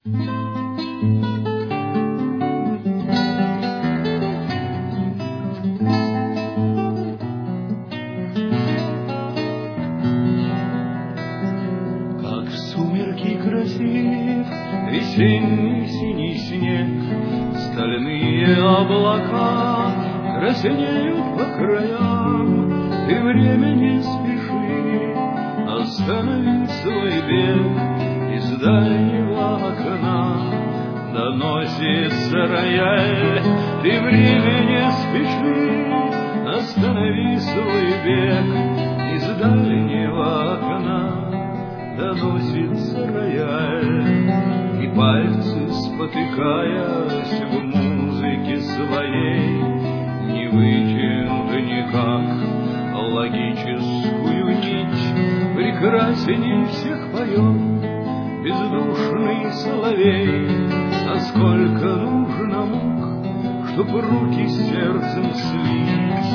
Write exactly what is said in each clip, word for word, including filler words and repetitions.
Как в сумерки красив весенний синий снег, стальные облака краснеют по краям. Ты, время, не спеши, останови свой бег, из дальнего окна доносится рояль. Ты, время, не спеши, останови свой бег, из дальнего окна доносится рояль. И пальцы, спотыкаясь в музыке своей, не вытянут никак логическую нить. Прекрасней всех поет бездушный соловей. А сколько нужно мук, чтоб руки с сердцем слить.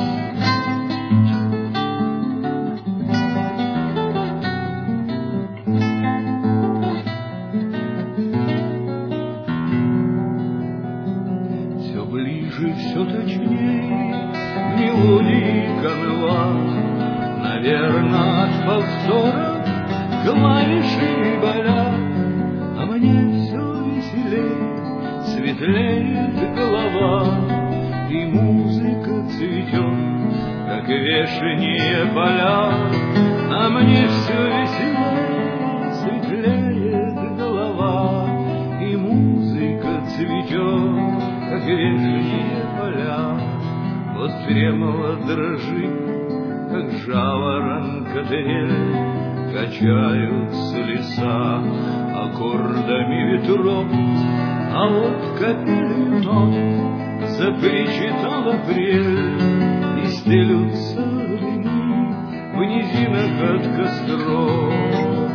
Все ближе, все точнее мелодии канва. Наверно, от повтора клавиши болят, а мне все веселее, светлеет голова, и музыка цветет, как вешние поля. А мне все веселее, светлеет голова, и музыка цветет, как вешние поля. Вот тремоло дрожит, как жаворонка трель, качаются леса аккордами ветров. А вот капелью нот запричитал апрель, и стелются дыми в низинах от костров.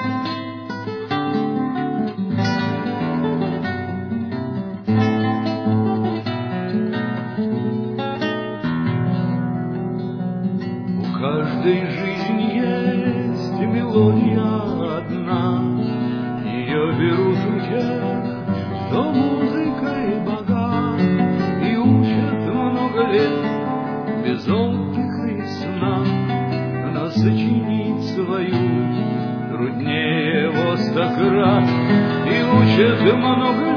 В каждой жизни есть мелодия одна, ее берут у тех, кто музыкой богат, и учат много лет без отдыха и сна. Но сочинить свою труднее во сто крат, и учат много лет